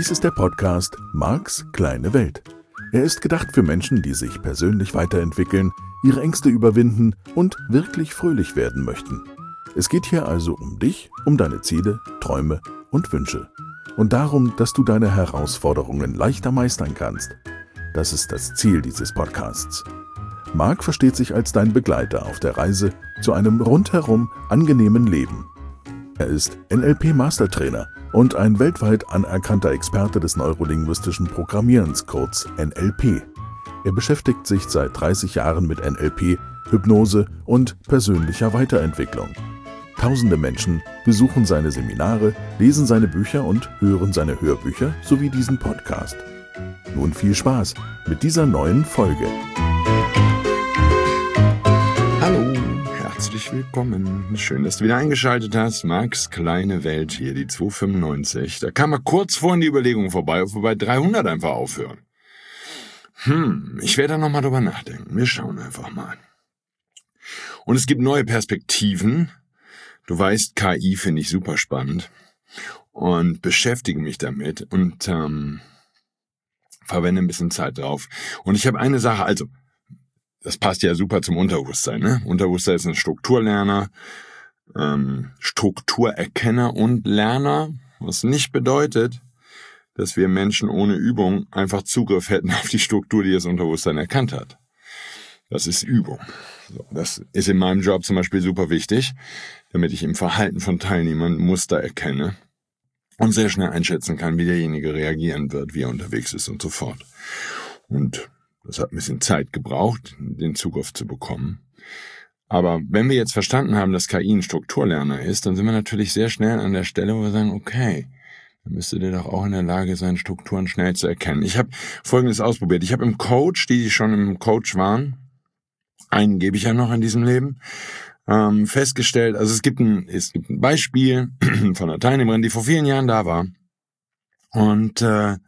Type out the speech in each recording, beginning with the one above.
Dies ist der Podcast Marks kleine Welt. Er ist gedacht für Menschen, die sich persönlich weiterentwickeln, ihre Ängste überwinden und wirklich fröhlich werden möchten. Es geht hier also um dich, um deine Ziele, Träume und Wünsche. Und darum, dass du deine Herausforderungen leichter meistern kannst. Das ist das Ziel dieses Podcasts. Mark versteht sich als dein Begleiter auf der Reise zu einem rundherum angenehmen Leben. Er ist NLP-Mastertrainer und ein weltweit anerkannter Experte des neurolinguistischen Programmierens, kurz NLP. Er beschäftigt sich seit 30 Jahren mit NLP, Hypnose und persönlicher Weiterentwicklung. Tausende Menschen besuchen seine Seminare, lesen seine Bücher und hören seine Hörbücher sowie diesen Podcast. Nun viel Spaß mit dieser neuen Folge. Hallo, herzlich willkommen. Schön, dass du wieder eingeschaltet hast. Marks kleine Welt, hier die 295. Da kam mal kurz vorhin die Überlegung vorbei, ob wir bei 300 einfach aufhören. Ich werde da nochmal drüber nachdenken. Wir schauen einfach mal. Und es gibt neue Perspektiven. Du weißt, KI finde ich super spannend und beschäftige mich damit und verwende ein bisschen Zeit drauf. Und ich habe eine Sache, also das passt ja super zum Unterbewusstsein, ne? Unterbewusstsein ist ein Strukturlerner, Strukturerkenner und Lerner, was nicht bedeutet, dass wir Menschen ohne Übung einfach Zugriff hätten auf die Struktur, die das Unterbewusstsein erkannt hat. Das ist Übung. So, das ist in meinem Job zum Beispiel super wichtig, damit ich im Verhalten von Teilnehmern Muster erkenne und sehr schnell einschätzen kann, wie derjenige reagieren wird, wie er unterwegs ist und so fort. Und das hat ein bisschen Zeit gebraucht, den Zugriff zu bekommen. Aber wenn wir jetzt verstanden haben, dass KI ein Strukturlerner ist, dann sind wir natürlich sehr schnell an der Stelle, wo wir sagen, okay, dann müsste der doch auch in der Lage sein, Strukturen schnell zu erkennen. Ich habe Folgendes ausprobiert. Ich habe im Coach, die schon im Coach waren, einen gebe ich ja noch in diesem Leben, festgestellt, also es gibt ein Beispiel von einer Teilnehmerin, die vor vielen Jahren da war und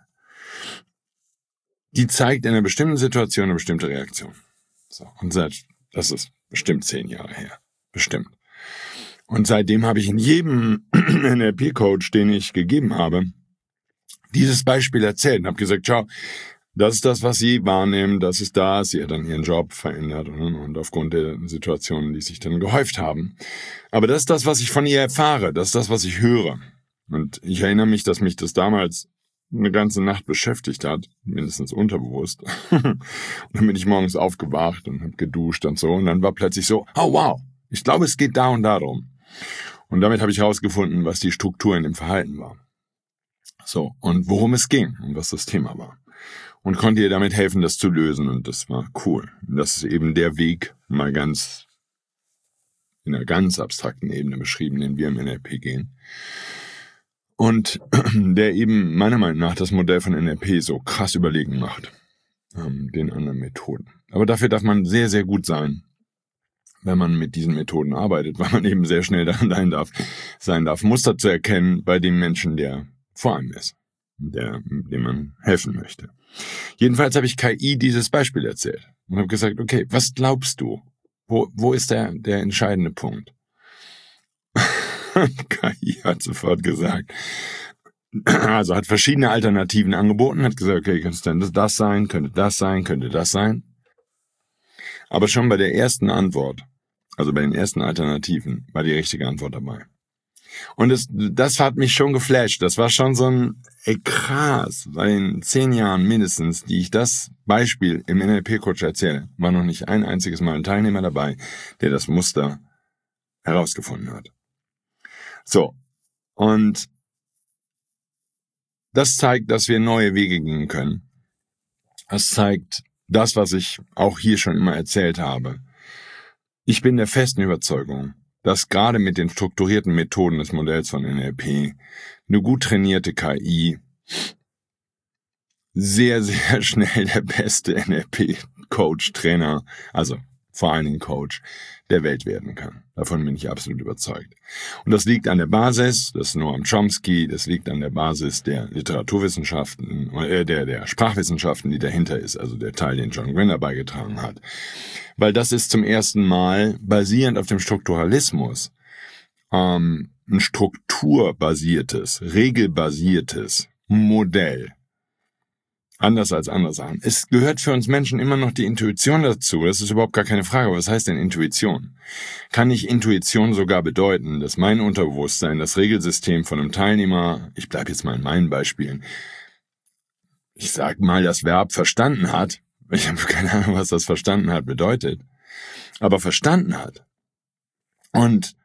die zeigt in einer bestimmten Situation eine bestimmte Reaktion. So, und das ist bestimmt 10 Jahre her. Bestimmt. Und seitdem habe ich in jedem NLP-Coach, den ich gegeben habe, dieses Beispiel erzählt und habe gesagt, schau, das ist das, was sie wahrnehmen, das ist das. Sie hat dann ihren Job verändert und aufgrund der Situationen, die sich dann gehäuft haben. Aber das ist das, was ich von ihr erfahre. Das ist das, was ich höre. Und ich erinnere mich, dass mich das damals eine ganze Nacht beschäftigt hat, mindestens unterbewusst. Und dann bin ich morgens aufgewacht und habe geduscht und so. Und dann war plötzlich so, oh wow, ich glaube, es geht da und darum. Und damit habe ich herausgefunden, was die Struktur in dem Verhalten war. So, und worum es ging und was das Thema war. Und konnte ihr damit helfen, das zu lösen. Und das war cool. Und das ist eben der Weg, mal ganz in einer ganz abstrakten Ebene beschrieben, den wir im NLP gehen. Und der eben meiner Meinung nach das Modell von NLP so krass überlegen macht, den anderen Methoden. Aber dafür darf man sehr, sehr gut sein, wenn man mit diesen Methoden arbeitet, weil man eben sehr schnell daran sein darf, Muster zu erkennen bei dem Menschen, der vor einem ist, dem man helfen möchte. Jedenfalls habe ich KI dieses Beispiel erzählt und habe gesagt, okay, was glaubst du? Wo ist der entscheidende Punkt? KI hat sofort gesagt, also hat verschiedene Alternativen angeboten, hat gesagt, okay, könnte das sein, könnte das sein, könnte das sein. Aber schon bei der ersten Antwort, also bei den ersten Alternativen, war die richtige Antwort dabei. Und das hat mich schon geflasht. Das war schon so ein krass. Bei den 10 Jahren mindestens, die ich das Beispiel im NLP-Coach erzähle, war noch nicht ein einziges Mal ein Teilnehmer dabei, der das Muster herausgefunden hat. So, und das zeigt, dass wir neue Wege gehen können. Das zeigt das, was ich auch hier schon immer erzählt habe. Ich bin der festen Überzeugung, dass gerade mit den strukturierten Methoden des Modells von NLP eine gut trainierte KI sehr, sehr schnell der beste NLP-Coach, Trainer, also vor allen Dingen Coach, der Welt werden kann. Davon bin ich absolut überzeugt. Und das liegt an der Basis, das ist Noam Chomsky, das liegt an der Basis der Literaturwissenschaften, der Sprachwissenschaften, die dahinter ist, also der Teil, den John Grinder beigetragen hat. Weil das ist zum ersten Mal basierend auf dem Strukturalismus ein strukturbasiertes, regelbasiertes Modell. Anders als andere Sachen. Es gehört für uns Menschen immer noch die Intuition dazu. Das ist überhaupt gar keine Frage. Aber was heißt denn Intuition? Kann nicht Intuition sogar bedeuten, dass mein Unterbewusstsein, das Regelsystem von einem Teilnehmer, ich bleibe jetzt mal in meinen Beispielen, ich sag mal, das Verb verstanden hat, ich habe keine Ahnung, was das verstanden hat bedeutet, aber verstanden hat. Und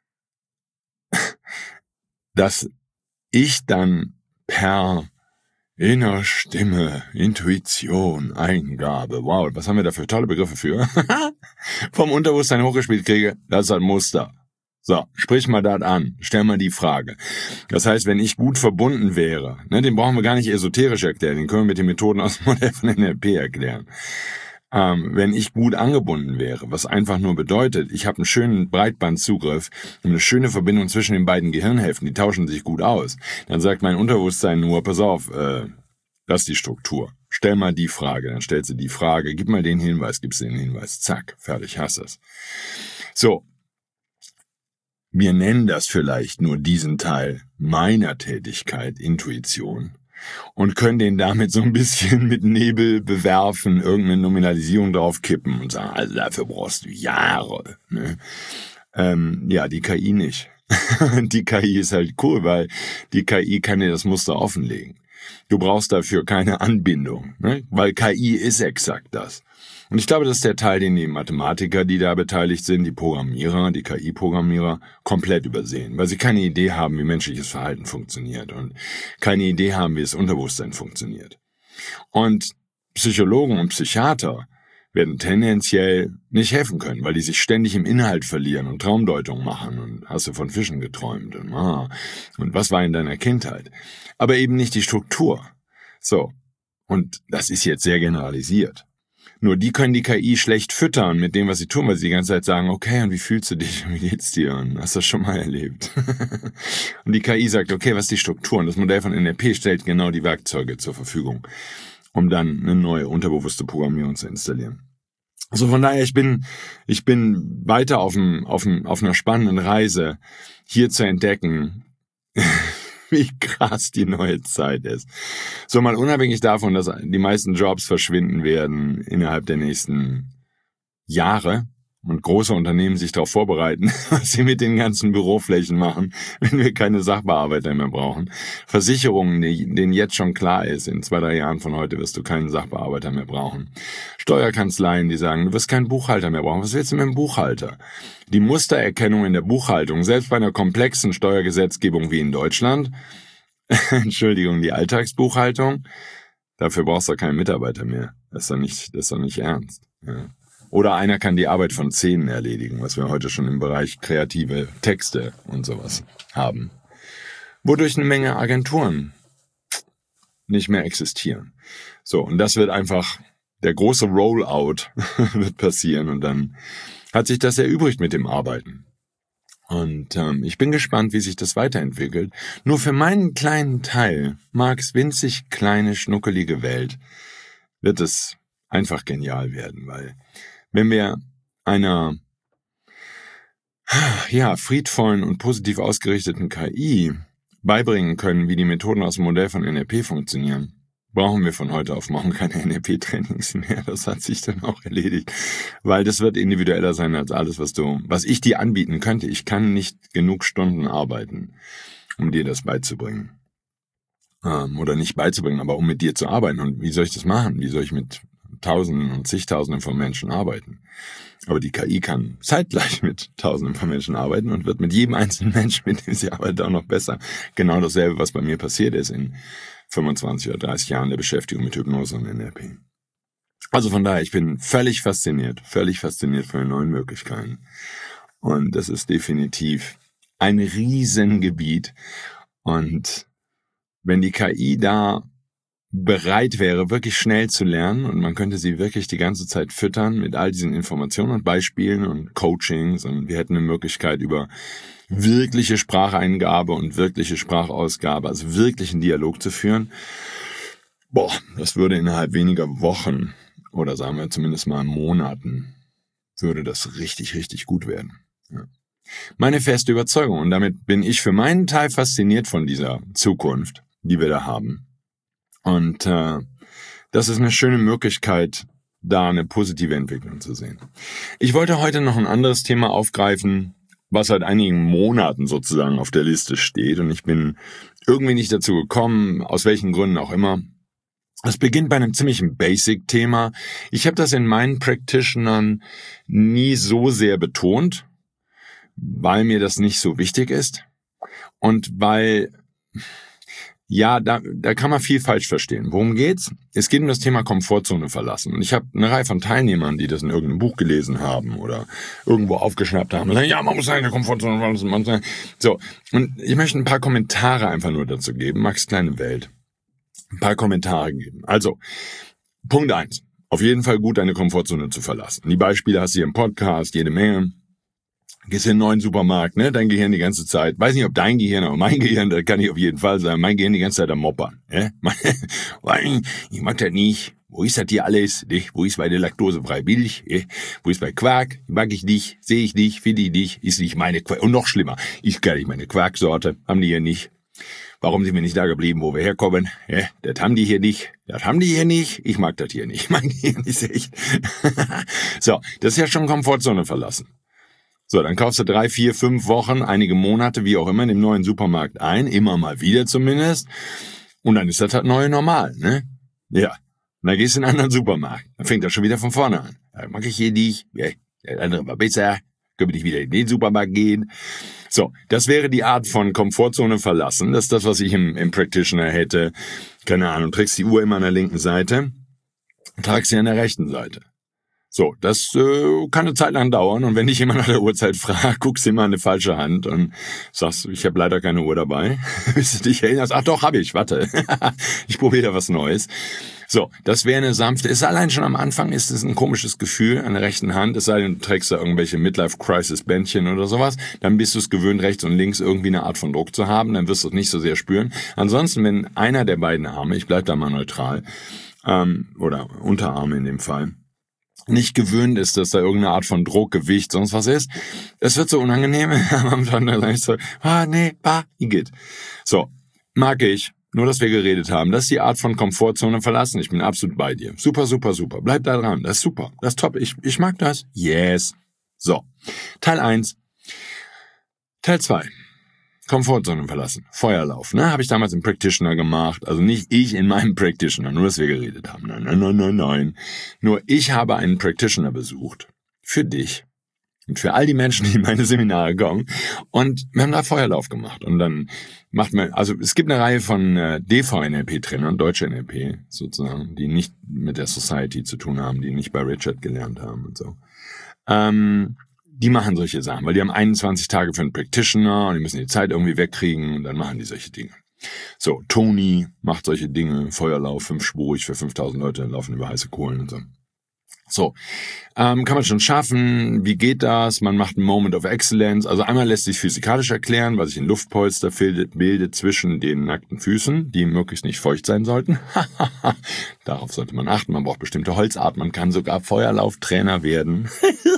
dass ich dann per inner Stimme, Intuition, Eingabe, wow, was haben wir da für tolle Begriffe für? Vom Unterbewusstsein hochgespielt kriege, das ist ein Muster. So, sprich mal das an, stell mal die Frage. Das heißt, wenn ich gut verbunden wäre, den brauchen wir gar nicht esoterisch erklären, den können wir mit den Methoden aus dem Modell von NLP erklären. Wenn ich gut angebunden wäre, was einfach nur bedeutet, ich habe einen schönen Breitbandzugriff und eine schöne Verbindung zwischen den beiden Gehirnhälften, die tauschen sich gut aus, dann sagt mein Unterbewusstsein nur, pass auf, das ist die Struktur. Stell mal die Frage, dann stellst du die Frage, gib mal den Hinweis, gibst den Hinweis, zack, fertig, hast es. So, wir nennen das vielleicht nur diesen Teil meiner Tätigkeit, Intuition. Und können den damit so ein bisschen mit Nebel bewerfen, irgendeine Nominalisierung draufkippen und sagen, also dafür brauchst du Jahre. Ne? Ja, die KI nicht. Die KI ist halt cool, weil die KI kann dir das Muster offenlegen. Du brauchst dafür keine Anbindung, ne? Weil KI ist exakt das. Und ich glaube, das ist der Teil, den die Mathematiker, die da beteiligt sind, die Programmierer, die KI-Programmierer, komplett übersehen, weil sie keine Idee haben, wie menschliches Verhalten funktioniert und keine Idee haben, wie das Unterbewusstsein funktioniert. Und Psychologen und Psychiater werden tendenziell nicht helfen können, weil die sich ständig im Inhalt verlieren und Traumdeutung machen und hast du von Fischen geträumt und was war in deiner Kindheit? Aber eben nicht die Struktur. So, und das ist jetzt sehr generalisiert. Nur die können die KI schlecht füttern mit dem, was sie tun, weil sie die ganze Zeit sagen, okay, und wie fühlst du dich, wie geht's dir, und hast du das schon mal erlebt? Und die KI sagt, okay, was ist die Struktur? Und das Modell von NLP stellt genau die Werkzeuge zur Verfügung, um dann eine neue unterbewusste Programmierung zu installieren. Also von daher, ich bin weiter auf einer spannenden Reise, hier zu entdecken, wie krass die neue Zeit ist. So, mal unabhängig davon, dass die meisten Jobs verschwinden werden innerhalb der nächsten Jahre und große Unternehmen sich darauf vorbereiten, was sie mit den ganzen Büroflächen machen, wenn wir keine Sachbearbeiter mehr brauchen. Versicherungen, denen jetzt schon klar ist, in 2-3 Jahren von heute wirst du keinen Sachbearbeiter mehr brauchen. Steuerkanzleien, die sagen, du wirst keinen Buchhalter mehr brauchen. Was willst du mit einem Buchhalter? Die Mustererkennung in der Buchhaltung, selbst bei einer komplexen Steuergesetzgebung wie in Deutschland, Entschuldigung, die Alltagsbuchhaltung, dafür brauchst du keinen Mitarbeiter mehr. Das ist doch nicht ernst. Ja. Oder einer kann die Arbeit von 10 erledigen, was wir heute schon im Bereich kreative Texte und sowas haben. Wodurch eine Menge Agenturen nicht mehr existieren. So, und das wird einfach, der große Rollout wird passieren und dann hat sich das erübrigt mit dem Arbeiten. Und ich bin gespannt, wie sich das weiterentwickelt. Nur für meinen kleinen Teil, Marks winzig kleine, schnuckelige Welt, wird es einfach genial werden, weil wenn wir einer friedvollen und positiv ausgerichteten KI beibringen können, wie die Methoden aus dem Modell von NLP funktionieren, brauchen wir von heute auf morgen keine NLP-Trainings mehr. Das hat sich dann auch erledigt, weil das wird individueller sein als alles, was ich dir anbieten könnte. Ich kann nicht genug Stunden arbeiten, um dir das beizubringen. Oder nicht beizubringen, aber um mit dir zu arbeiten. Und wie soll ich das machen? Wie soll ich mit Tausenden und zigtausenden von Menschen arbeiten? Aber die KI kann zeitgleich mit Tausenden von Menschen arbeiten und wird mit jedem einzelnen Menschen, mit dem sie arbeitet, auch noch besser. Genau dasselbe, was bei mir passiert ist in 25 oder 30 Jahren der Beschäftigung mit Hypnose und NLP. Also von daher, ich bin völlig fasziniert von den neuen Möglichkeiten. Und das ist definitiv ein Riesengebiet. Und wenn die KI da bereit wäre, wirklich schnell zu lernen und man könnte sie wirklich die ganze Zeit füttern mit all diesen Informationen und Beispielen und Coachings und wir hätten eine Möglichkeit über wirkliche Spracheingabe und wirkliche Sprachausgabe, also wirklichen Dialog zu führen. Das würde innerhalb weniger Wochen oder sagen wir zumindest mal Monaten, würde das richtig, richtig gut werden. Ja. Meine feste Überzeugung und damit bin ich für meinen Teil fasziniert von dieser Zukunft, die wir da haben. Und das ist eine schöne Möglichkeit, da eine positive Entwicklung zu sehen. Ich wollte heute noch ein anderes Thema aufgreifen, was seit einigen Monaten sozusagen auf der Liste steht. Und ich bin irgendwie nicht dazu gekommen, aus welchen Gründen auch immer. Es beginnt bei einem ziemlichen Basic-Thema. Ich habe das in meinen Practitionern nie so sehr betont, weil mir das nicht so wichtig ist. Und weil, ja, da kann man viel falsch verstehen. Worum geht's? Es geht um das Thema Komfortzone verlassen. Und ich habe eine Reihe von Teilnehmern, die das in irgendeinem Buch gelesen haben oder irgendwo aufgeschnappt haben und sagen, ja, man muss seine Komfortzone verlassen. So, und ich möchte ein paar Kommentare einfach nur dazu geben. Max kleine Welt. Ein paar Kommentare geben. Also, Punkt 1. Auf jeden Fall gut, deine Komfortzone zu verlassen. Die Beispiele hast du hier im Podcast, jede Menge. Gehst in einen neuen Supermarkt, ne? Dein Gehirn die ganze Zeit. Weiß nicht, ob dein Gehirn, aber mein Gehirn, das kann ich auf jeden Fall sagen. Mein Gehirn die ganze Zeit am Moppern. Ich mag das nicht. Wo ist das hier alles? Wo ist meine laktosefreie Milch? Wo ist mein Quark? Mag ich nicht? Sehe ich nicht? Finde ich nicht? Ist nicht meine Quark? Und noch schlimmer, ist gar nicht meine Quarksorte. Haben die hier nicht. Warum sind wir nicht da geblieben, wo wir herkommen? Das haben die hier nicht. Das haben die hier nicht. Ich mag das hier nicht. Mein Gehirn ist echt. So, das ist ja schon Komfortzone verlassen. So, dann kaufst du 3, 4, 5 Wochen, einige Monate, wie auch immer, in dem neuen Supermarkt ein. Immer mal wieder zumindest. Und dann ist das halt neue Normal, ne? Ja. Und dann gehst du in einen anderen Supermarkt. Dann fängt das schon wieder von vorne an. Da mag ich hier nicht. Der andere war besser. Können wir nicht wieder in den Supermarkt gehen? So, das wäre die Art von Komfortzone verlassen. Das ist das, was ich im Practitioner hätte. Keine Ahnung, trägst die Uhr immer an der linken Seite, tragst sie an der rechten Seite. So, das kann eine Zeit lang dauern. Und wenn dich jemand nach der Uhrzeit fragt, guckst du immer an eine falsche Hand und sagst, ich habe leider keine Uhr dabei. Bis du dich erinnerst, ach doch, habe ich, warte. Ich probiere da was Neues. So, das wäre eine sanfte, ist allein schon am Anfang, ist es ein komisches Gefühl an der rechten Hand, es sei denn, du trägst da irgendwelche Midlife-Crisis-Bändchen oder sowas, dann bist du es gewöhnt, rechts und links irgendwie eine Art von Druck zu haben, dann wirst du es nicht so sehr spüren. Ansonsten, wenn einer der beiden Arme, ich bleib da mal neutral, oder Unterarme in dem Fall, nicht gewöhnt ist, dass da irgendeine Art von Druck, Gewicht, sonst was ist, es wird so unangenehm, am Anfang so, geht. So, mag ich. Nur, dass wir geredet haben. Das ist die Art von Komfortzone verlassen. Ich bin absolut bei dir. Super, super, super. Bleib da dran. Das ist super. Das ist top. Ich mag das. Yes. So. Teil 1. Teil 2. Komfortzone verlassen. Feuerlauf. Ne? Habe ich damals im Practitioner gemacht. Also nicht ich in meinem Practitioner. Nur, dass wir geredet haben. Nein. Nur ich habe einen Practitioner besucht. Für dich. Und für all die Menschen, die in meine Seminare kommen. Und wir haben da Feuerlauf gemacht. Und dann macht man, also es gibt eine Reihe von DV-NLP-Trainern, deutsche NLP sozusagen, die nicht mit der Society zu tun haben, die nicht bei Richard gelernt haben und so. Die machen solche Sachen, weil die haben 21 Tage für einen Practitioner und die müssen die Zeit irgendwie wegkriegen und dann machen die solche Dinge. So, Tony macht solche Dinge, Feuerlauf, 5-spurig für 5000 Leute, laufen über heiße Kohlen und so. So, kann man schon schaffen. Wie geht das? Man macht einen Moment of Excellence. Also einmal lässt sich physikalisch erklären, weil sich ein Luftpolster bildet zwischen den nackten Füßen, die möglichst nicht feucht sein sollten. Darauf sollte man achten. Man braucht bestimmte Holzart. Man kann sogar Feuerlauftrainer werden.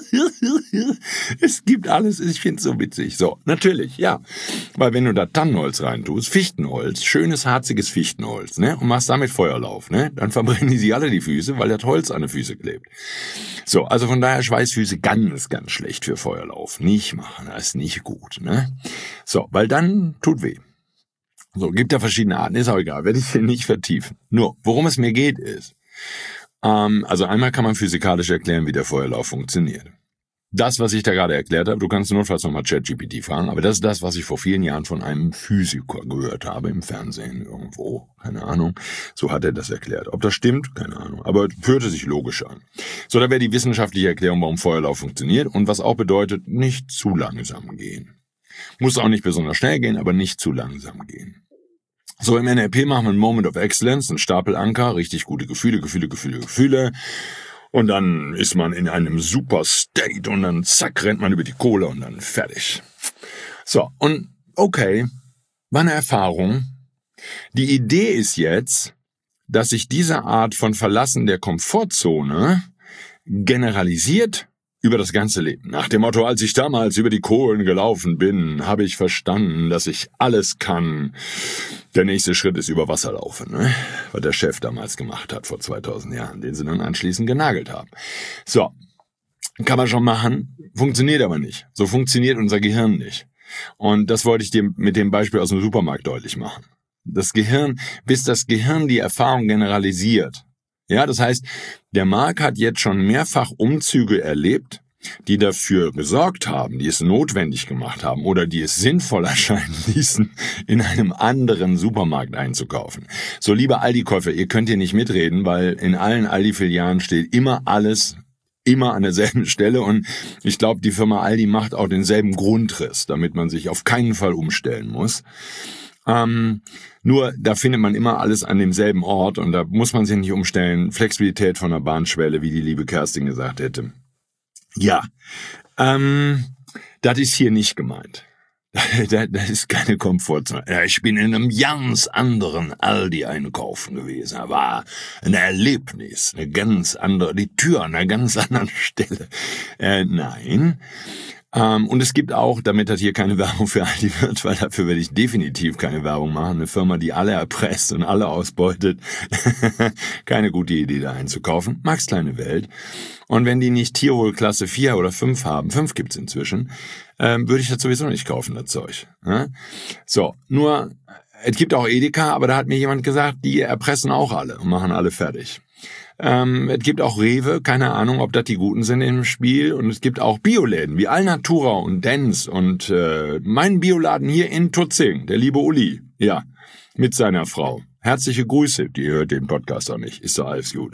Es gibt alles. Ich finde es so witzig. So, natürlich, ja. Weil wenn du da Tannenholz reintust, Fichtenholz, schönes, harziges Fichtenholz, ne, und machst damit Feuerlauf, ne, dann verbrennen die sich alle die Füße, weil das Holz an den Füßen klebt. So, also von daher Schweißfüße ganz, ganz schlecht für Feuerlauf. Nicht machen, das ist nicht gut, ne? So, weil dann tut weh. So, gibt ja verschiedene Arten, ist auch egal, werde ich hier nicht vertiefen. Nur, worum es mir geht ist, also einmal kann man physikalisch erklären, wie der Feuerlauf funktioniert. Das, was ich da gerade erklärt habe, du kannst notfalls nochmal ChatGPT fragen, aber das ist das, was ich vor vielen Jahren von einem Physiker gehört habe, im Fernsehen irgendwo, keine Ahnung. So hat er das erklärt. Ob das stimmt, keine Ahnung, aber hörte sich logisch an. So, da wäre die wissenschaftliche Erklärung, warum Feuerlauf funktioniert und was auch bedeutet, nicht zu langsam gehen. Muss auch nicht besonders schnell gehen, aber nicht zu langsam gehen. So, im NLP machen wir einen Moment of Excellence, einen Stapelanker, richtig gute Gefühle. Und dann ist man in einem super State und dann zack, rennt man über die Kohle und dann fertig. So, und okay, war eine Erfahrung. Die Idee ist jetzt, dass sich diese Art von Verlassen der Komfortzone generalisiert über das ganze Leben. Nach dem Motto, als ich damals über die Kohlen gelaufen bin, habe ich verstanden, dass ich alles kann. Der nächste Schritt ist über Wasser laufen, ne? Was der Chef damals gemacht hat vor 2000 Jahren, den sie dann anschließend genagelt haben. So, kann man schon machen, funktioniert aber nicht. So funktioniert unser Gehirn nicht. Und das wollte ich dir mit dem Beispiel aus dem Supermarkt deutlich machen. Das Gehirn, bis das Gehirn die Erfahrung generalisiert. Ja, das heißt, der Marc hat jetzt schon mehrfach Umzüge erlebt, die dafür gesorgt haben, die es notwendig gemacht haben oder die es sinnvoll erscheinen ließen, in einem anderen Supermarkt einzukaufen. So, liebe Aldi-Käufer, ihr könnt hier nicht mitreden, weil in allen Aldi-Filialen steht immer alles, immer an derselben Stelle und ich glaube, die Firma Aldi macht auch denselben Grundriss, damit man sich auf keinen Fall umstellen muss. Nur, da findet man immer alles an demselben Ort und da muss man sich nicht umstellen. Flexibilität von der Bahnschwelle, wie die liebe Kerstin gesagt hätte. Ja, das ist hier nicht gemeint. Das ist keine Komfortzone. Ja, ich bin in einem ganz anderen Aldi einkaufen gewesen. Da war ein Erlebnis, eine ganz andere, die Tür an einer ganz anderen Stelle. Nein. Und es gibt auch, damit das hier keine Werbung für Aldi wird, weil dafür werde ich definitiv keine Werbung machen, eine Firma, die alle erpresst und alle ausbeutet. Keine gute Idee, da einzukaufen. Max kleine Welt. Und wenn die nicht Tierwohl Klasse 4 oder 5 haben, 5 gibt's inzwischen, würde ich das sowieso nicht kaufen, das Zeug. So, nur, es gibt auch Edeka, aber da hat mir jemand gesagt, die erpressen auch alle und machen alle fertig. Es gibt auch Rewe, keine Ahnung, ob das die Guten sind im Spiel. Und es gibt auch Bioläden wie Alnatura und Dens und mein Bioladen hier in Tutzing, der liebe Uli, ja, mit seiner Frau. Herzliche Grüße, die hört den Podcast auch nicht, ist doch alles gut.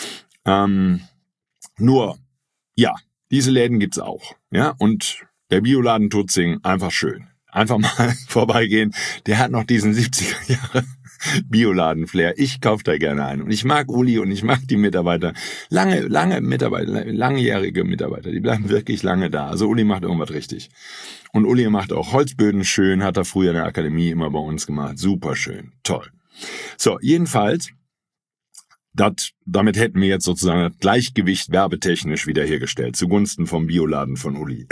Nur, ja, diese Läden gibt's auch, ja, und der Bioladen Tutzing, einfach schön. Einfach mal vorbeigehen, der hat noch diesen 70er Jahre Bioladen-Flair. Ich kaufe da gerne ein. Und ich mag Uli und ich mag die Mitarbeiter. Lange Mitarbeiter, langjährige Mitarbeiter, die bleiben wirklich lange da. Also Uli macht irgendwas richtig. Und Uli macht auch Holzböden schön, hat er früher in der Akademie immer bei uns gemacht. Super schön, toll. So, jedenfalls, damit hätten wir jetzt sozusagen das Gleichgewicht werbetechnisch wiederhergestellt, zugunsten vom Bioladen von Uli.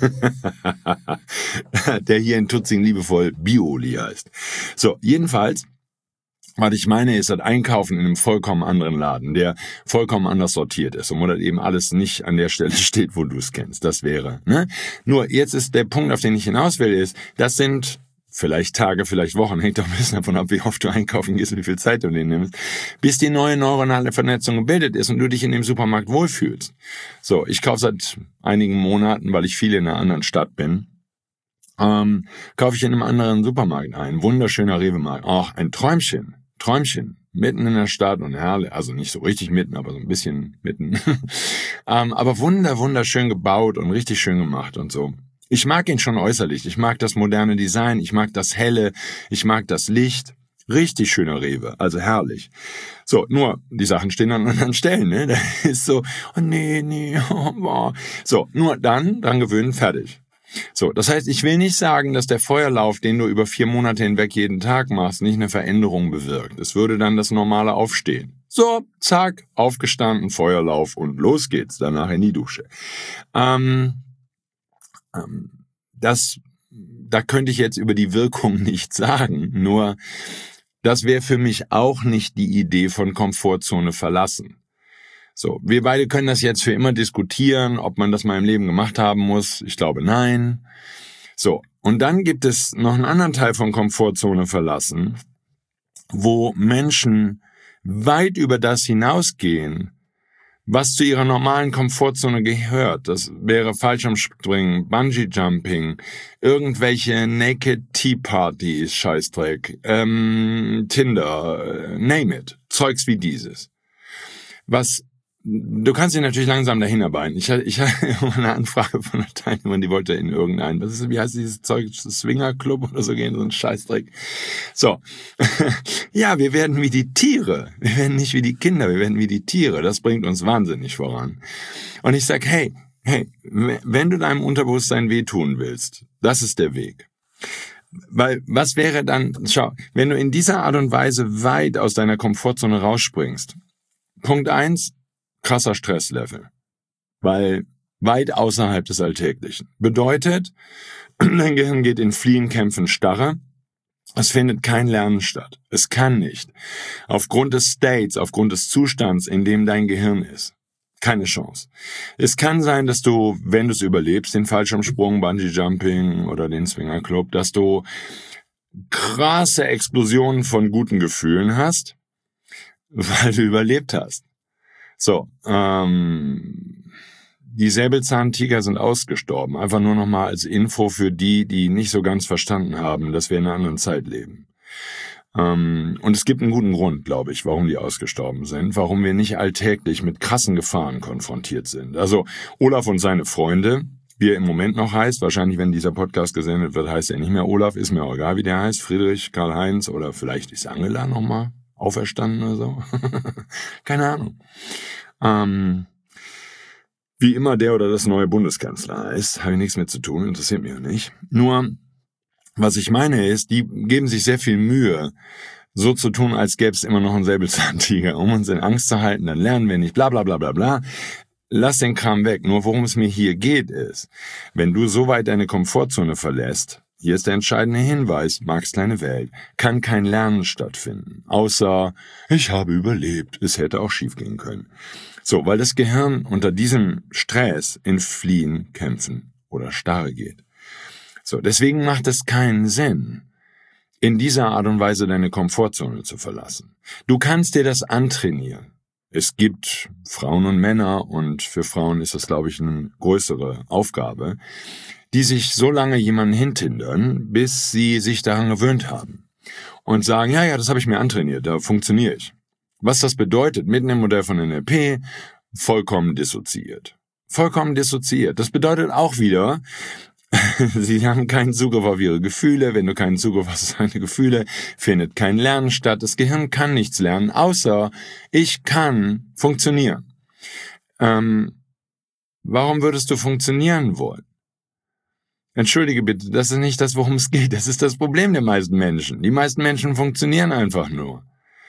Der hier in Tutzing liebevoll Bio-Uli heißt. So, jedenfalls, was ich meine, ist das Einkaufen in einem vollkommen anderen Laden, der vollkommen anders sortiert ist und wo das eben alles nicht an der Stelle steht, wo du es kennst. Das wäre, ne? Nur, jetzt ist der Punkt, auf den ich hinaus will, ist, das sind vielleicht Tage, vielleicht Wochen, hängt doch ein bisschen davon ab, wie oft du einkaufen gehst und wie viel Zeit du den nimmst, bis die neue neuronale Vernetzung gebildet ist und du dich in dem Supermarkt wohlfühlst. So, ich kaufe seit einigen Monaten, weil ich viel in einer anderen Stadt bin, kaufe ich in einem anderen Supermarkt ein. Wunderschöner Rewe-Markt. Ach, ein Träumchen, mitten in der Stadt und herrlich, also nicht so richtig mitten, aber so ein bisschen mitten. Aber wunderschön gebaut und richtig schön gemacht und so. Ich mag ihn schon äußerlich, ich mag das moderne Design, ich mag das Helle, ich mag das Licht. Richtig schöner Rewe, also herrlich. So, nur, die Sachen stehen an anderen Stellen, ne? Da ist so, oh nee, oh. So, nur dann dran gewöhnen, fertig. So, das heißt, ich will nicht sagen, dass der Feuerlauf, den du über 4 Monate hinweg jeden Tag machst, nicht eine Veränderung bewirkt. Es würde dann das normale Aufstehen. So, zack, aufgestanden, Feuerlauf und los geht's, danach in die Dusche. Da könnte ich jetzt über die Wirkung nichts sagen, nur das wäre für mich auch nicht die Idee von Komfortzone verlassen. So, wir beide können das jetzt für immer diskutieren, ob man das mal im Leben gemacht haben muss. Ich glaube, nein. So, und dann gibt es noch einen anderen Teil von Komfortzone verlassen, wo Menschen weit über das hinausgehen, was zu ihrer normalen Komfortzone gehört. Das wäre Fallschirmspringen, Bungee-Jumping, irgendwelche Naked Tea Partys, Scheißdreck, Tinder, name it, Zeugs wie dieses. Du kannst dich natürlich langsam dahin arbeiten. Ich hatte eine Anfrage von einer Teilnehmerin, die wollte in irgendeinen, wie heißt dieses Zeug, Swingerclub oder so gehen, so ein Scheißdreck. So. Ja, wir werden wie die Tiere. Wir werden nicht wie die Kinder, wir werden wie die Tiere. Das bringt uns wahnsinnig voran. Und ich sag, hey, wenn du deinem Unterbewusstsein wehtun willst, das ist der Weg. Weil, was wäre dann, schau, wenn du in dieser Art und Weise weit aus deiner Komfortzone rausspringst, Punkt 1, krasser Stresslevel. Weil weit außerhalb des Alltäglichen. Bedeutet, dein Gehirn geht in Fliehen, Kämpfen, Starre. Es findet kein Lernen statt. Es kann nicht. Aufgrund des States, aufgrund des Zustands, in dem dein Gehirn ist. Keine Chance. Es kann sein, dass du, wenn du es überlebst, den Fallschirmsprung, Bungee-Jumping oder den Swingerclub, dass du krasse Explosionen von guten Gefühlen hast, weil du überlebt hast. So, die Säbelzahntiger sind ausgestorben. Einfach nur nochmal als Info für die, die nicht so ganz verstanden haben, dass wir in einer anderen Zeit leben. Und es gibt einen guten Grund, glaube ich, warum die ausgestorben sind, warum wir nicht alltäglich mit krassen Gefahren konfrontiert sind. Also Olaf und seine Freunde, wie er im Moment noch heißt, wahrscheinlich, wenn dieser Podcast gesendet wird, heißt er nicht mehr Olaf, ist mir auch egal, wie der heißt, Friedrich, Karl-Heinz oder vielleicht ist Angela nochmal auferstanden oder so. Keine Ahnung. Wie immer der oder das neue Bundeskanzler heißt, habe ich nichts mit zu tun, interessiert mich auch nicht. Nur, was ich meine ist, die geben sich sehr viel Mühe, so zu tun, als gäbe es immer noch einen Säbelzahntiger, um uns in Angst zu halten, dann lernen wir nicht, bla bla bla bla bla. Lass den Kram weg. Nur worum es mir hier geht ist, wenn du so weit deine Komfortzone verlässt, hier ist der entscheidende Hinweis, Marx' kleine Welt, kann kein Lernen stattfinden. Außer, ich habe überlebt, es hätte auch schief gehen können. So, weil das Gehirn unter diesem Stress in Fliehen, Kämpfen oder Starre geht. So, deswegen macht es keinen Sinn, in dieser Art und Weise deine Komfortzone zu verlassen. Du kannst dir das antrainieren. Es gibt Frauen und Männer, und für Frauen ist das, glaube ich, eine größere Aufgabe, die sich so lange jemanden hintindern, bis sie sich daran gewöhnt haben und sagen, ja, das habe ich mir antrainiert, da funktioniere ich. Was das bedeutet, mitten im Modell von NLP, vollkommen dissoziiert. Vollkommen dissoziiert. Das bedeutet auch wieder, sie haben keinen Zugriff auf ihre Gefühle. Wenn du keinen Zugriff hast auf deine Gefühle, findet kein Lernen statt. Das Gehirn kann nichts lernen, außer ich kann funktionieren. Warum würdest du funktionieren wollen? Entschuldige bitte, das ist nicht das, worum es geht. Das ist das Problem der meisten Menschen. Die meisten Menschen funktionieren einfach nur.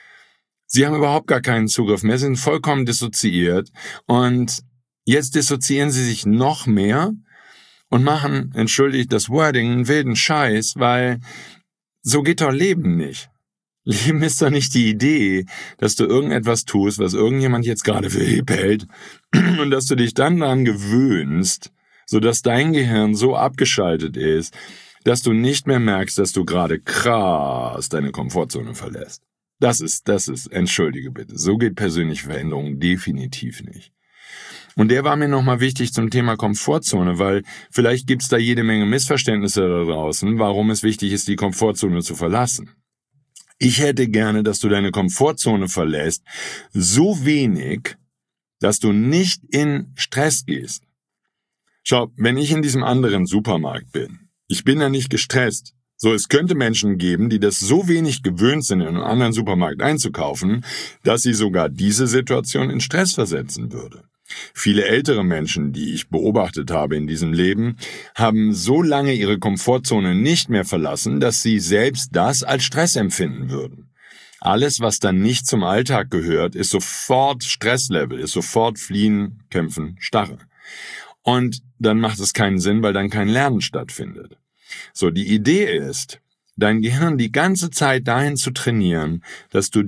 Sie haben überhaupt gar keinen Zugriff mehr, sind vollkommen dissoziiert, und jetzt dissoziieren sie sich noch mehr und machen, entschuldigt das Wording, einen wilden Scheiß, weil so geht doch Leben nicht. Leben ist doch nicht die Idee, dass du irgendetwas tust, was irgendjemand jetzt gerade für hip hält, und dass du dich dann daran gewöhnst, sodass dein Gehirn so abgeschaltet ist, dass du nicht mehr merkst, dass du gerade krass deine Komfortzone verlässt. Das ist, entschuldige bitte, so geht persönliche Veränderung definitiv nicht. Und der war mir nochmal wichtig zum Thema Komfortzone, weil vielleicht gibt's da jede Menge Missverständnisse da draußen, warum es wichtig ist, die Komfortzone zu verlassen. Ich hätte gerne, dass du deine Komfortzone verlässt, so wenig, dass du nicht in Stress gehst. Schau, wenn ich in diesem anderen Supermarkt bin, ich bin da nicht gestresst. So, es könnte Menschen geben, die das so wenig gewöhnt sind, in einem anderen Supermarkt einzukaufen, dass sie sogar diese Situation in Stress versetzen würde. Viele ältere Menschen, die ich beobachtet habe in diesem Leben, haben so lange ihre Komfortzone nicht mehr verlassen, dass sie selbst das als Stress empfinden würden. Alles, was dann nicht zum Alltag gehört, ist sofort Stresslevel, ist sofort Fliehen, Kämpfen, Starre. Und dann macht es keinen Sinn, weil dann kein Lernen stattfindet. So, die Idee ist, dein Gehirn die ganze Zeit dahin zu trainieren, dass du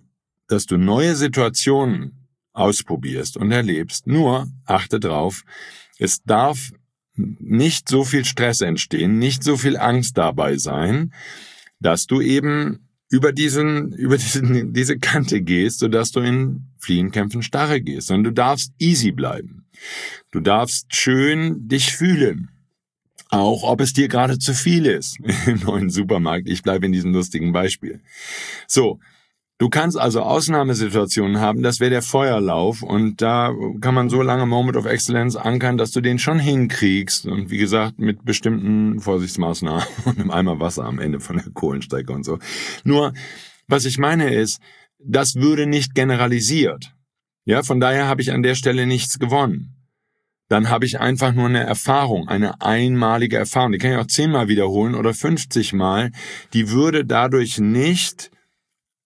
neue Situationen ausprobierst und erlebst. Nur, achte drauf, es darf nicht so viel Stress entstehen, nicht so viel Angst dabei sein, dass du eben über diese Kante gehst, sodass du in Fliehen, Kämpfen, Starre gehst. Sondern du darfst easy bleiben. Du darfst schön dich fühlen. Auch ob es dir gerade zu viel ist im neuen Supermarkt. Ich bleibe in diesem lustigen Beispiel. So, du kannst also Ausnahmesituationen haben, das wäre der Feuerlauf, und da kann man so lange Moment of Excellence ankern, dass du den schon hinkriegst, und wie gesagt, mit bestimmten Vorsichtsmaßnahmen und einem Eimer Wasser am Ende von der Kohlenstrecke und so. Nur, was ich meine ist, das würde nicht generalisiert. Ja, von daher habe ich an der Stelle nichts gewonnen. Dann habe ich einfach nur eine Erfahrung, eine einmalige Erfahrung. Die kann ich auch 10-mal wiederholen oder 50-mal. Die würde dadurch nicht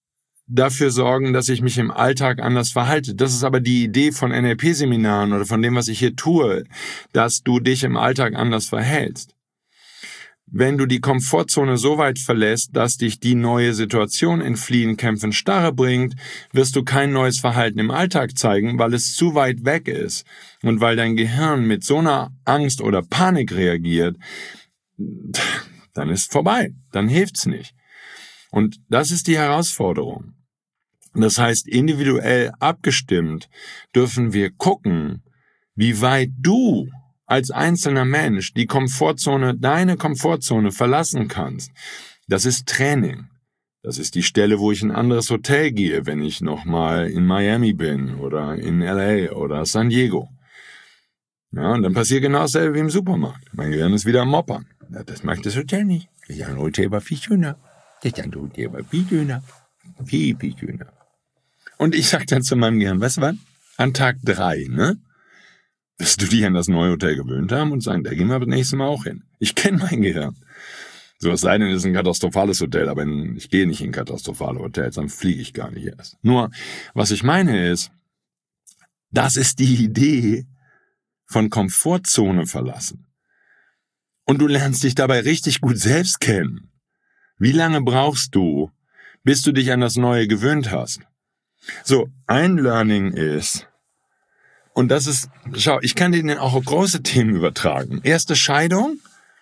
dafür sorgen, dass ich mich im Alltag anders verhalte. Das ist aber die Idee von NLP-Seminaren oder von dem, was ich hier tue, dass du dich im Alltag anders verhältst. Wenn du die Komfortzone so weit verlässt, dass dich die neue Situation in Fliehen, Kämpfen, Starre bringt, wirst du kein neues Verhalten im Alltag zeigen, weil es zu weit weg ist und weil dein Gehirn mit so einer Angst oder Panik reagiert, dann ist vorbei, dann hilft's nicht. Und das ist die Herausforderung. Das heißt, individuell abgestimmt dürfen wir gucken, wie weit du als einzelner Mensch die Komfortzone, deine Komfortzone verlassen kannst. Das ist Training. Das ist die Stelle, wo ich in ein anderes Hotel gehe, wenn ich nochmal in Miami bin oder in LA oder San Diego. Ja, und dann passiert genau dasselbe wie im Supermarkt. Mein Gehirn ist wieder am Moppern. Ja, das mag das Hotel nicht. Das andere Hotel war viel schöner. Das andere Hotel war viel schöner. Viel schöner. Und ich sag dann zu meinem Gehirn, weißt du was? An Tag 3, ne? Wirst du dich an das neue Hotel gewöhnt haben und sagen, da gehen wir das nächste Mal auch hin. Ich kenne mein Gehirn. So, es sei denn, es ist ein katastrophales Hotel, aber ich gehe nicht in katastrophale Hotels, dann fliege ich gar nicht erst. Nur, was ich meine ist, das ist die Idee von Komfortzone verlassen. Und du lernst dich dabei richtig gut selbst kennen. Wie lange brauchst du, bis du dich an das Neue gewöhnt hast? So, ein Learning ist, und das ist, schau, ich kann dir auch auf große Themen übertragen. Erste Scheidung.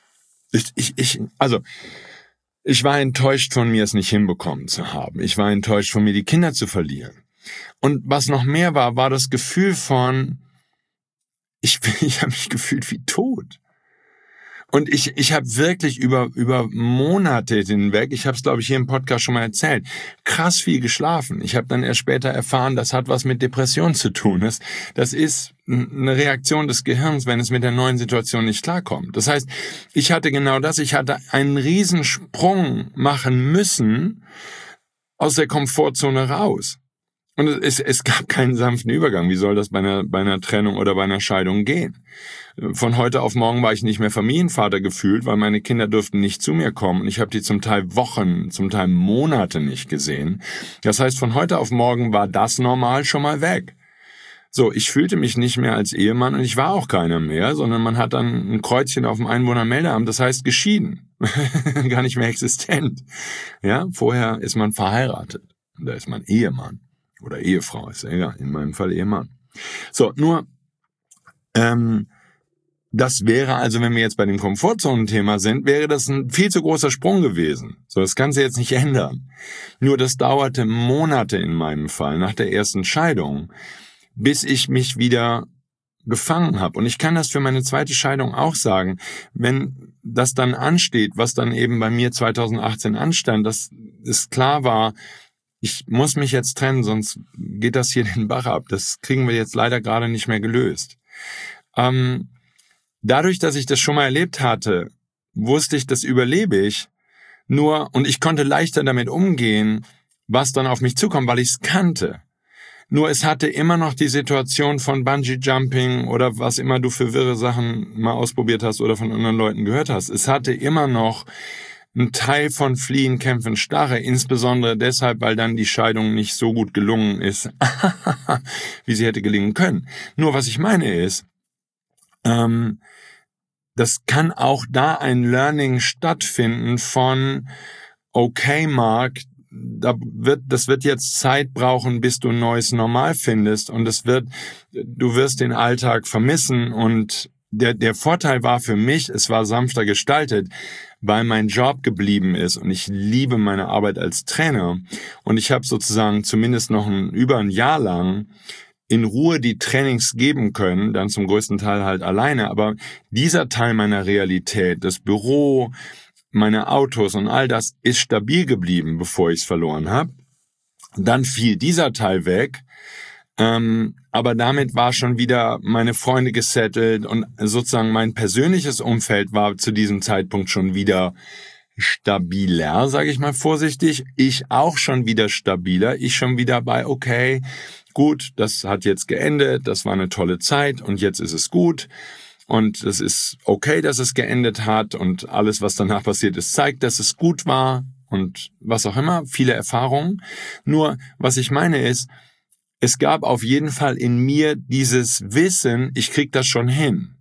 Ich war enttäuscht von mir, es nicht hinbekommen zu haben. Ich war enttäuscht von mir, die Kinder zu verlieren. Und was noch mehr war das Gefühl von, ich habe mich gefühlt wie tot. Und ich habe wirklich über Monate hinweg, ich habe es glaube ich hier im Podcast schon mal erzählt, krass viel geschlafen. Ich habe dann erst später erfahren, das hat was mit Depression zu tun. Das ist eine Reaktion des Gehirns, wenn es mit der neuen Situation nicht klarkommt. Das heißt, ich hatte genau das, ich hatte einen Riesensprung machen müssen aus der Komfortzone raus. Und es gab keinen sanften Übergang. Wie soll das bei einer Trennung oder bei einer Scheidung gehen? Von heute auf morgen war ich nicht mehr Familienvater gefühlt, weil meine Kinder durften nicht zu mir kommen. Und ich habe die zum Teil Wochen, zum Teil Monate nicht gesehen. Das heißt, von heute auf morgen war das normal schon mal weg. So, ich fühlte mich nicht mehr als Ehemann und ich war auch keiner mehr, sondern man hat dann ein Kreuzchen auf dem Einwohnermeldeamt, das heißt geschieden. Gar nicht mehr existent. Ja, vorher ist man verheiratet. Und da ist man Ehemann. Oder Ehefrau, ist ja egal, in meinem Fall Ehemann. So, nur, das wäre also, wenn wir jetzt bei dem Komfortzonenthema sind, wäre das ein viel zu großer Sprung gewesen. So, das kannst du jetzt nicht ändern. Nur das dauerte Monate in meinem Fall, nach der ersten Scheidung, bis ich mich wieder gefangen habe. Und ich kann das für meine zweite Scheidung auch sagen. Wenn das dann ansteht, was dann eben bei mir 2018 anstand, dass es klar war, ich muss mich jetzt trennen, sonst geht das hier den Bach ab. Das kriegen wir jetzt leider gerade nicht mehr gelöst. Dadurch, dass ich das schon mal erlebt hatte, wusste ich, das überlebe ich. Und ich konnte leichter damit umgehen, was dann auf mich zukommt, weil ich es kannte. Nur es hatte immer noch die Situation von Bungee-Jumping oder was immer du für wirre Sachen mal ausprobiert hast oder von anderen Leuten gehört hast. Es hatte immer noch ein Teil von Fliehen, Kämpfen, Starre, insbesondere deshalb, weil dann die Scheidung nicht so gut gelungen ist, wie sie hätte gelingen können. Nur was ich meine ist, das kann auch da ein Learning stattfinden von, okay, Marc, das wird jetzt Zeit brauchen, bis du ein neues Normal findest und du wirst den Alltag vermissen und der Vorteil war für mich, es war sanfter gestaltet, weil mein Job geblieben ist und ich liebe meine Arbeit als Trainer und ich habe sozusagen zumindest noch über ein Jahr lang in Ruhe die Trainings geben können, dann zum größten Teil halt alleine, aber dieser Teil meiner Realität, das Büro, meine Autos und all das ist stabil geblieben, bevor ich es verloren habe. Dann fiel dieser Teil weg, aber damit war schon wieder meine Freunde gesettelt und sozusagen mein persönliches Umfeld war zu diesem Zeitpunkt schon wieder stabiler, sage ich mal vorsichtig. Ich auch schon wieder stabiler. Ich schon wieder bei, okay, gut, das hat jetzt geendet, das war eine tolle Zeit und jetzt ist es gut. Und es ist okay, dass es geendet hat und alles, was danach passiert ist, zeigt, dass es gut war und was auch immer, viele Erfahrungen. Nur, was ich meine ist, es gab auf jeden Fall in mir dieses Wissen, ich krieg das schon hin.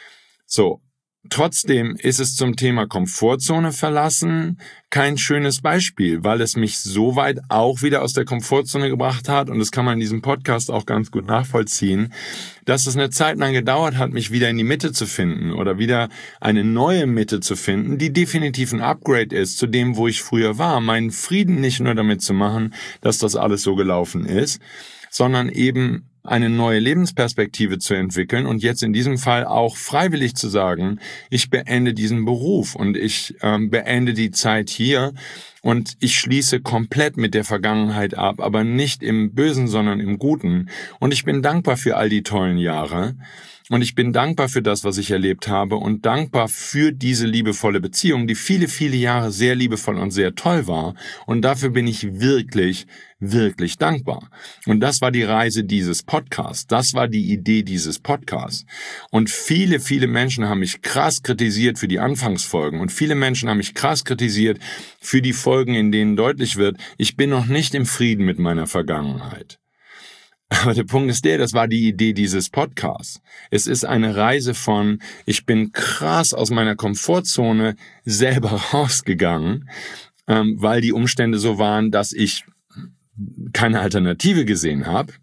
So. Trotzdem ist es zum Thema Komfortzone verlassen kein schönes Beispiel, weil es mich so weit auch wieder aus der Komfortzone gebracht hat, und das kann man in diesem Podcast auch ganz gut nachvollziehen, dass es eine Zeit lang gedauert hat, mich wieder in die Mitte zu finden oder wieder eine neue Mitte zu finden, die definitiv ein Upgrade ist zu dem, wo ich früher war. Meinen Frieden nicht nur damit zu machen, dass das alles so gelaufen ist, sondern eben eine neue Lebensperspektive zu entwickeln und jetzt in diesem Fall auch freiwillig zu sagen, ich beende diesen Beruf und ich beende die Zeit hier und ich schließe komplett mit der Vergangenheit ab, aber nicht im Bösen, sondern im Guten. Und ich bin dankbar für all die tollen Jahre. Und ich bin dankbar für das, was ich erlebt habe und dankbar für diese liebevolle Beziehung, die viele, viele Jahre sehr liebevoll und sehr toll war. Und dafür bin ich wirklich, wirklich dankbar. Und das war die Reise dieses Podcasts. Das war die Idee dieses Podcasts. Und viele, viele Menschen haben mich krass kritisiert für die Anfangsfolgen. Und viele Menschen haben mich krass kritisiert für die Folgen, in denen deutlich wird, ich bin noch nicht im Frieden mit meiner Vergangenheit. Aber der Punkt ist das war die Idee dieses Podcasts. Es ist eine Reise von, ich bin krass aus meiner Komfortzone selber rausgegangen, weil die Umstände so waren, dass ich keine Alternative gesehen habe.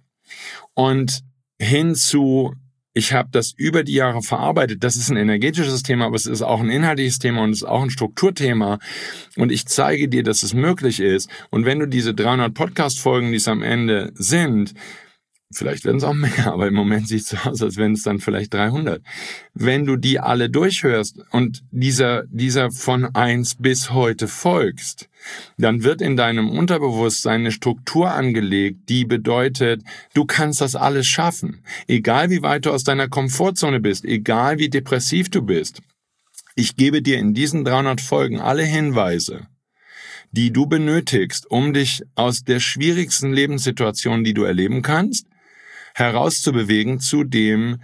Und hinzu, ich habe das über die Jahre verarbeitet. Das ist ein energetisches Thema, aber es ist auch ein inhaltliches Thema und es ist auch ein Strukturthema. Und ich zeige dir, dass es möglich ist. Und wenn du diese 300 Podcast-Folgen, die es am Ende sind, vielleicht werden es auch mehr, aber im Moment sieht es so aus, als wären es dann vielleicht 300. Wenn du die alle durchhörst und dieser von 1 bis heute folgst, dann wird in deinem Unterbewusstsein eine Struktur angelegt, die bedeutet, du kannst das alles schaffen. Egal wie weit du aus deiner Komfortzone bist, egal wie depressiv du bist. Ich gebe dir in diesen 300 Folgen alle Hinweise, die du benötigst, um dich aus der schwierigsten Lebenssituation, die du erleben kannst, herauszubewegen zu dem,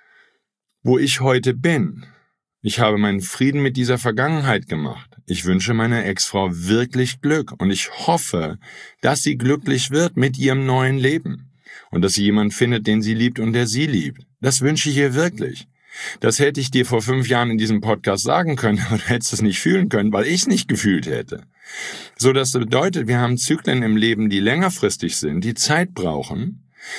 wo ich heute bin. Ich habe meinen Frieden mit dieser Vergangenheit gemacht. Ich wünsche meiner Ex-Frau wirklich Glück und ich hoffe, dass sie glücklich wird mit ihrem neuen Leben und dass sie jemanden findet, den sie liebt und der sie liebt. Das wünsche ich ihr wirklich. Das hätte ich dir vor 5 Jahren in diesem Podcast sagen können, aber du hättest es nicht fühlen können, weil ich es nicht gefühlt hätte. So, das bedeutet, wir haben Zyklen im Leben, die längerfristig sind, die Zeit brauchen.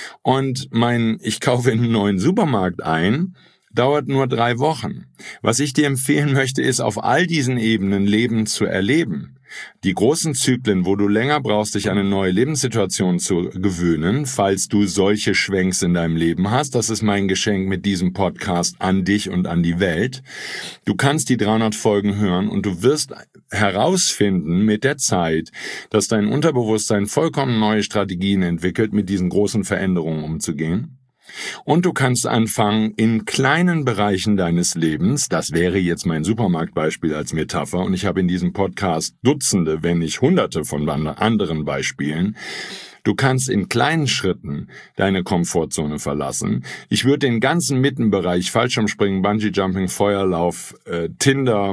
Und ich kaufe in einen neuen Supermarkt ein, dauert nur 3 Wochen. Was ich dir empfehlen möchte, ist, auf all diesen Ebenen Leben zu erleben. Die großen Zyklen, wo du länger brauchst, dich an eine neue Lebenssituation zu gewöhnen, falls du solche Schwenks in deinem Leben hast, das ist mein Geschenk mit diesem Podcast an dich und an die Welt. Du kannst die 300 Folgen hören und du wirst herausfinden mit der Zeit, dass dein Unterbewusstsein vollkommen neue Strategien entwickelt, mit diesen großen Veränderungen umzugehen. Und du kannst anfangen, in kleinen Bereichen deines Lebens, das wäre jetzt mein Supermarktbeispiel als Metapher, und ich habe in diesem Podcast Dutzende, wenn nicht Hunderte von anderen Beispielen, du kannst in kleinen Schritten deine Komfortzone verlassen. Ich würde den ganzen Mittenbereich, Fallschirmspringen, Bungee-Jumping, Feuerlauf, Tinder,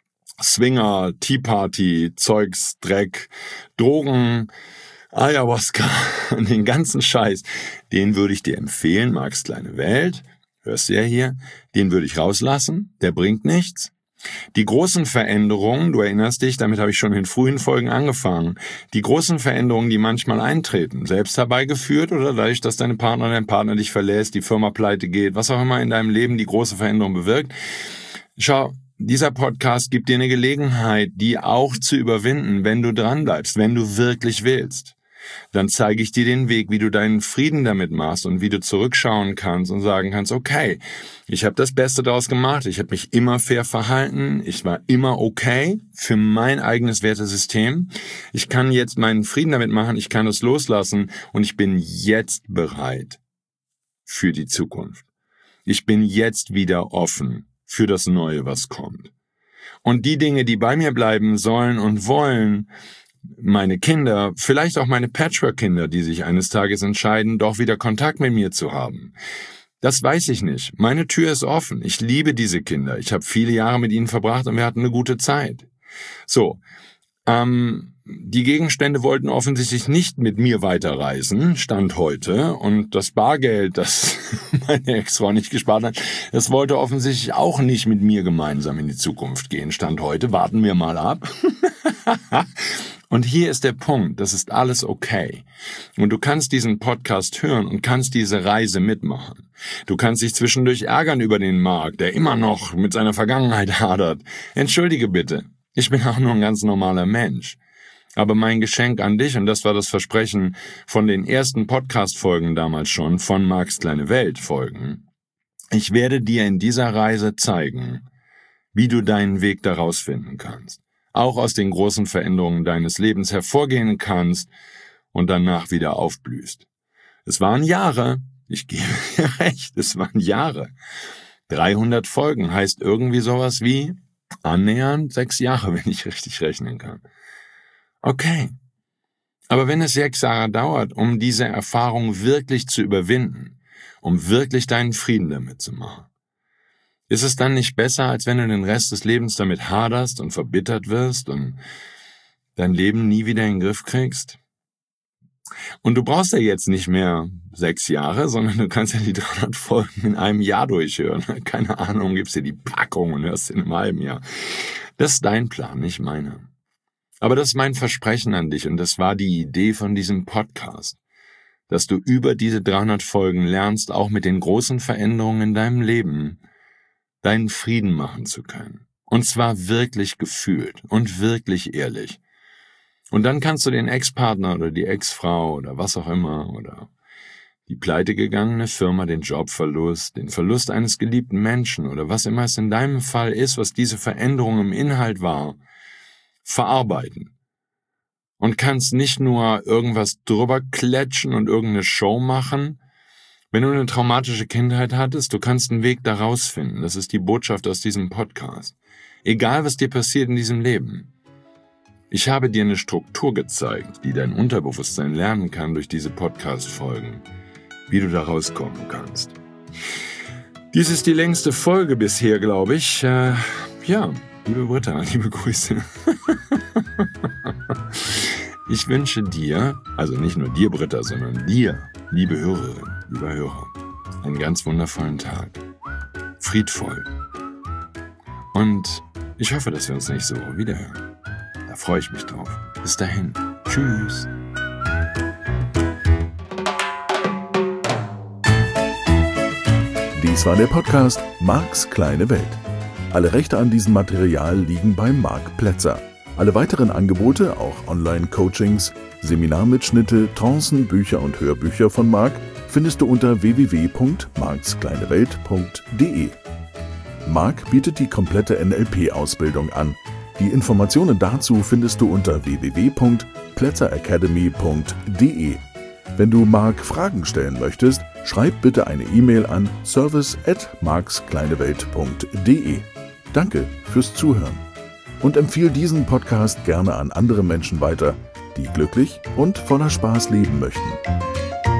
Swinger, Tea Party, Zeugs, Dreck, Drogen, Ayahuasca, den ganzen Scheiß, den würde ich dir empfehlen, Marks kleine Welt, hörst du ja hier, den würde ich rauslassen, der bringt nichts. Die großen Veränderungen, du erinnerst dich, damit habe ich schon in frühen Folgen angefangen, die großen Veränderungen, die manchmal eintreten, selbst herbeigeführt oder dadurch, dass dein Partner dich verlässt, die Firma pleite geht, was auch immer in deinem Leben die große Veränderung bewirkt. Schau, dieser Podcast gibt dir eine Gelegenheit, die auch zu überwinden, wenn du dranbleibst, wenn du wirklich willst. Dann zeige ich dir den Weg, wie du deinen Frieden damit machst und wie du zurückschauen kannst und sagen kannst, okay, ich habe das Beste daraus gemacht, ich habe mich immer fair verhalten, ich war immer okay für mein eigenes Wertesystem. Ich kann jetzt meinen Frieden damit machen, ich kann es loslassen und ich bin jetzt bereit für die Zukunft. Ich bin jetzt wieder offen für das Neue, was kommt. Und die Dinge, die bei mir bleiben sollen und wollen, meine Kinder, vielleicht auch meine Patchwork-Kinder, die sich eines Tages entscheiden, doch wieder Kontakt mit mir zu haben. Das weiß ich nicht. Meine Tür ist offen. Ich liebe diese Kinder. Ich habe viele Jahre mit ihnen verbracht und wir hatten eine gute Zeit. So, Die Gegenstände wollten offensichtlich nicht mit mir weiterreisen, Stand heute. Und das Bargeld, das meine Ex-Frau nicht gespart hat, das wollte offensichtlich auch nicht mit mir gemeinsam in die Zukunft gehen, Stand heute. Warten wir mal ab. Und hier ist der Punkt, das ist alles okay. Und du kannst diesen Podcast hören und kannst diese Reise mitmachen. Du kannst dich zwischendurch ärgern über den Marc, der immer noch mit seiner Vergangenheit hadert. Entschuldige bitte, ich bin auch nur ein ganz normaler Mensch. Aber mein Geschenk an dich, und das war das Versprechen von den ersten Podcast-Folgen damals schon, von Marcs kleine Welt-Folgen, ich werde dir in dieser Reise zeigen, wie du deinen Weg daraus finden kannst, auch aus den großen Veränderungen deines Lebens hervorgehen kannst und danach wieder aufblühst. Es waren Jahre, ich gebe dir recht, es waren Jahre. 300 Folgen heißt irgendwie sowas wie annähernd 6 Jahre, wenn ich richtig rechnen kann. Okay, aber wenn es 6 Jahre dauert, um diese Erfahrung wirklich zu überwinden, um wirklich deinen Frieden damit zu machen, ist es dann nicht besser, als wenn du den Rest des Lebens damit haderst und verbittert wirst und dein Leben nie wieder in den Griff kriegst? Und du brauchst ja jetzt nicht mehr 6 Jahre, sondern du kannst ja die 300 Folgen in einem Jahr durchhören. Keine Ahnung, gibst dir die Packung und hörst in einem halben Jahr. Das ist dein Plan, nicht meiner. Aber das ist mein Versprechen an dich und das war die Idee von diesem Podcast, dass du über diese 300 Folgen lernst, auch mit den großen Veränderungen in deinem Leben deinen Frieden machen zu können. Und zwar wirklich gefühlt und wirklich ehrlich. Und dann kannst du den Ex-Partner oder die Ex-Frau oder was auch immer oder die pleitegegangene Firma, den Jobverlust, den Verlust eines geliebten Menschen oder was immer es in deinem Fall ist, was diese Veränderung im Inhalt war, verarbeiten. Und kannst nicht nur irgendwas drüber klatschen und irgendeine Show machen. Wenn du eine traumatische Kindheit hattest, du kannst einen Weg daraus finden. Das ist die Botschaft aus diesem Podcast. Egal, was dir passiert in diesem Leben. Ich habe dir eine Struktur gezeigt, die dein Unterbewusstsein lernen kann durch diese Podcast-Folgen, wie du da rauskommen kannst. Dies ist die längste Folge bisher, glaube ich. Liebe Britta, liebe Grüße. Ich wünsche dir, also nicht nur dir, Britta, sondern dir, liebe Hörerin, lieber Hörer, einen ganz wundervollen Tag. Friedvoll. Und ich hoffe, dass wir uns nächste Woche wiederhören. Da freue ich mich drauf. Bis dahin. Tschüss. Dies war der Podcast Marcs kleine Welt. Alle Rechte an diesem Material liegen bei Marc Plätzer. Alle weiteren Angebote, auch Online-Coachings, Seminarmitschnitte, Trancen, Bücher und Hörbücher von Marc, findest du unter www.marcskleinewelt.de. Marc bietet die komplette NLP-Ausbildung an. Die Informationen dazu findest du unter www.plätzeracademy.de. Wenn du Marc Fragen stellen möchtest, schreib bitte eine E-Mail an service@marcskleinewelt.de. Danke fürs Zuhören und empfehle diesen Podcast gerne an andere Menschen weiter, die glücklich und voller Spaß leben möchten.